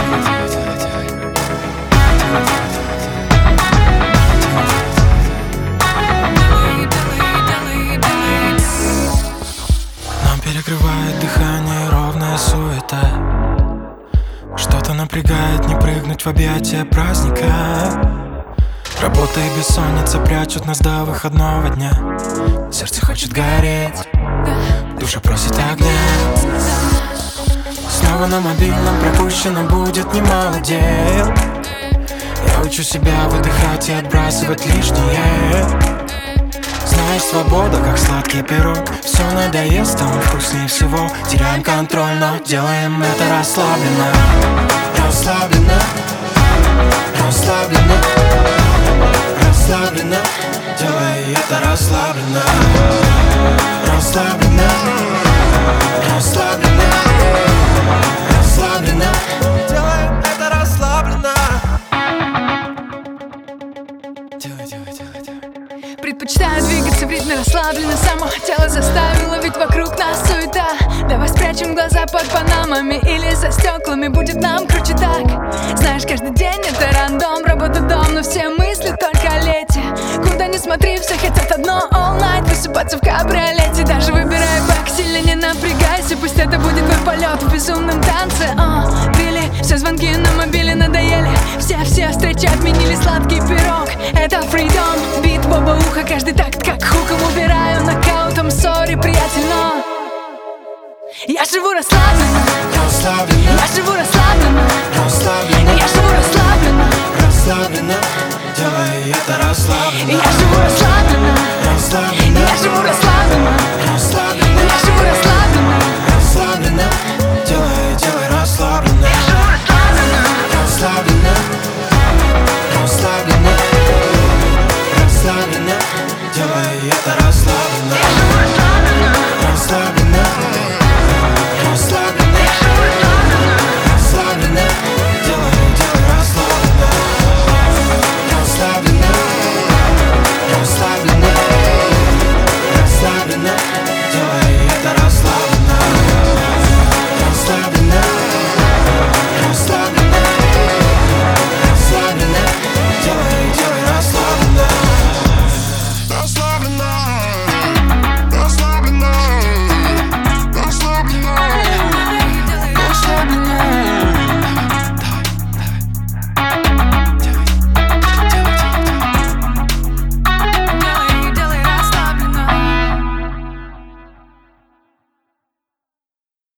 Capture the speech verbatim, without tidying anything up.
Нам перекрывает дыхание ровная суета. Что-то напрягает не прыгнуть в объятия праздника. Работа и бессонница прячут нас до выходного дня. Сердце хочет гореть, душа просит огня. Снова на мобильном пропущено будет немало дел. Я учу себя выдыхать и отбрасывать лишнее. Знаешь, свобода, как сладкий пирог. Все надоест, там вкуснее всего. Теряем контроль, но делаем это расслабленно. Расслабленно, расслабленно, расслабленно. Делай это расслабленно. Расслабленно, расслабленно, расслабленно. Делаем это расслабленно. Делай, делай, делай, делай. Предпочитаю двигаться в ритме расслабленно. Само тело заставило, ведь вокруг нас суета. Давай спрячем глаза под панамами или за стеклами, будет нам круче так. Знаешь, каждый день это рандом, работа, дом, но все мысли только о лете. Куда ни смотри, все хотят одно: all night, высыпаться в кабриолете. Даже выбирай бак, сильно не напрягайся, пусть это будет твой полет в безумном танце. uh, Били, все звонки на мобиле надоели. Все-все встречи отменили сладкий пирог. Это freedom, бит в оба уха, каждый такт как хуком. Убираю нокаутом, сори, приятель, но я живу расслабленно, Расслабленно, я живу расслабленно.